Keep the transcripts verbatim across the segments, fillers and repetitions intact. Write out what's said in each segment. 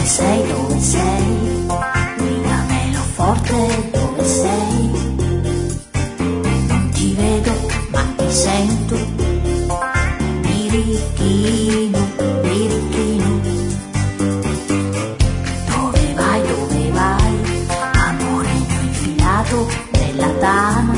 Dove sei, dove sei? Gridamelo forte, dove sei? Non ti vedo, ma ti sento. Birichino, birichino. Dove vai, dove vai? Amore mio infilato nella tana,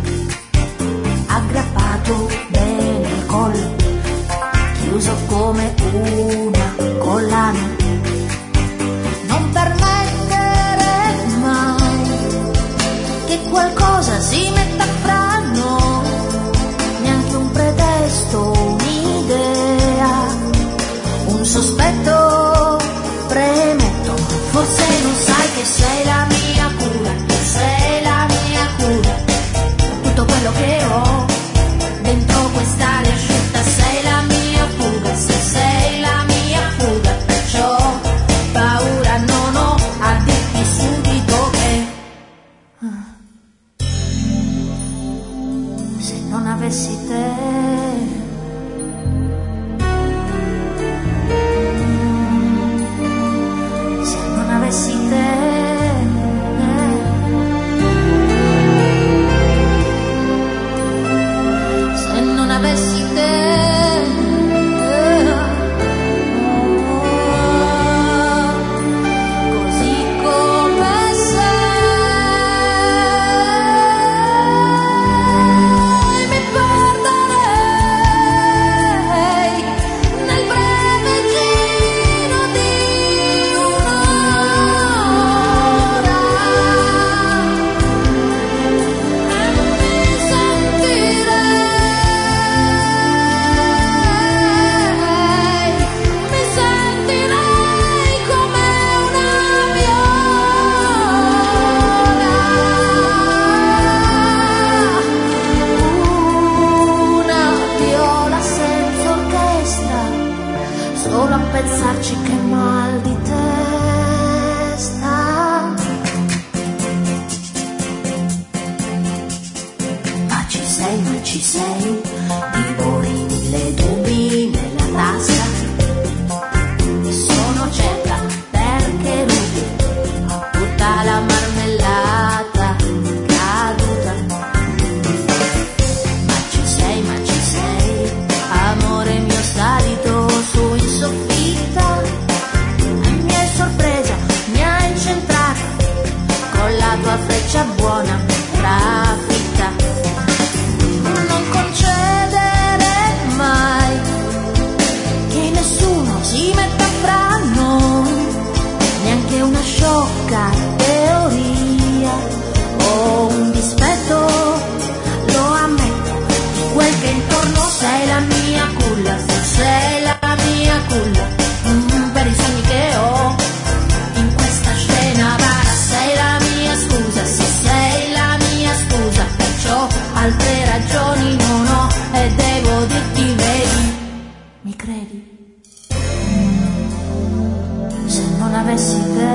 aggrappato bene al collo, chiuso come una collana. Non permettere mai che qualcosa si metta fra noi, neanche un pretesto, un'idea, un sospetto premuto. Forse non sai che sei la mia cura, sei la mia cura, tutto quello che ho dentro quest'aria asciutta. Sei la mia fuga, se sei la mia fuga, perciò paura non ho a dirti subito che se non avessi te, se non avessi te, se non avessi te, così come sei, mi perderei nel breve giro di un'ora e mi sentirei, mi sentirei come una viola, una viola senza orchestra, solo a pensarci che mal di testa. Ma ci sei, ma ci sei, divori mille dubbi nella tasca. Sono certa perché rubi tutta la marmellata caduta. Ma ci sei, ma ci sei, amore mio salito su in soffitta. E mi hai sorpresa, mi hai incentrata con la tua freccia buona trafitta. Non concedere mai che nessuno si metta fra noi, neanche una sciocca teoria o un dispetto, lo ammetto, di quel che intorno sei la mia culla, sei la mia culla, mm, per i sogni che ho in questa scena vana. Sei la mia scusa, sì, sei la mia scusa, perciò altre ragioni non ho e devo dirti, vedi, mi credi? Se non avessi te,